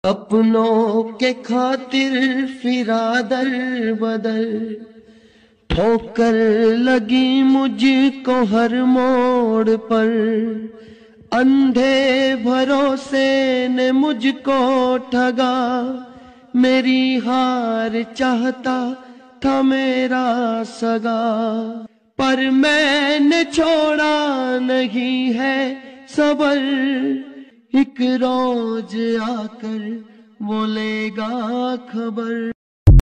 अपनों के खातिर फिरा दर बदल, ठोकर लगी मुझको हर मोड़ पर। अंधे भरोसे ने मुझको ठगा, मेरी हार चाहता था मेरा सगा। पर मैंने छोड़ा नहीं है सबर, एक रोज आकर वो लेगा खबर।